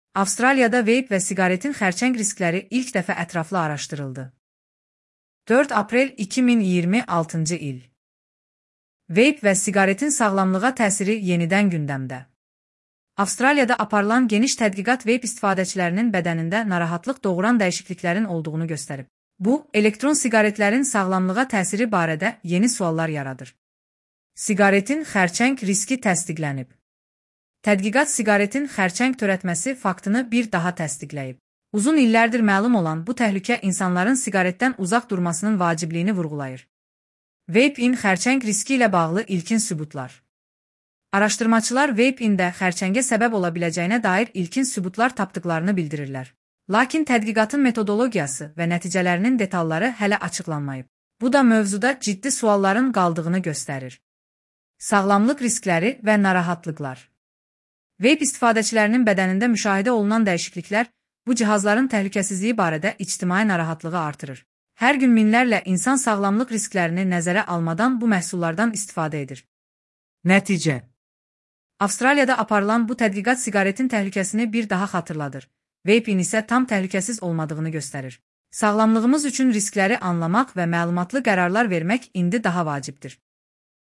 Avstraliyada veyp və siqaretin xərçəng riskləri ilk dəfə ətraflı araşdırıldı. 4 aprel 2026-cı il. Veyp və siqaretin sağlamlığa təsiri yenidən gündəmdə. Avstraliyada aparılan geniş tədqiqat veyp istifadəçilərinin bədənində narahatlıq doğuran dəyişikliklərin olduğunu göstərib. Bu, elektron siqaretlərin sağlamlığa təsiri barədə yeni suallar yaradır. Siqaretin xərçəng riski təsdiqlənib. Tədqiqat siqaretin xərçəng törətməsi faktını bir daha təsdiqləyib. Uzun illərdir məlum olan bu təhlükə insanların siqaretdən uzaq durmasının vacibliyini vurğulayır. Veyp-in xərçəng riski ilə bağlı ilkin sübutlar. Araşdırmaçılar veyp-ində xərçəngə səbəb ola biləcəyinə dair ilkin sübutlar tapdıqlarını bildirirlər. Lakin tədqiqatın metodologiyası və nəticələrinin detalları hələ açıqlanmayıb. Bu da mövzuda ciddi sualların qaldığını göstərir. Sağlamlıq riskləri və narahatlıqlar. Veyp istifadəçilərinin bədənində müşahidə olunan dəyişikliklər bu cihazların təhlükəsizliyi barədə ictimai narahatlığı artırır. Hər gün minlərlə insan sağlamlıq risklərini nəzərə almadan bu məhsullardan istifadə edir. Nəticə: Avstraliyada aparılan bu tədqiqat siqaretin təhlükəsini bir daha xatırladır. Veypin isə tam təhlükəsiz olmadığını göstərir. Sağlamlığımız üçün riskləri anlamaq və məlumatlı qərarlar vermək indi daha vacibdir.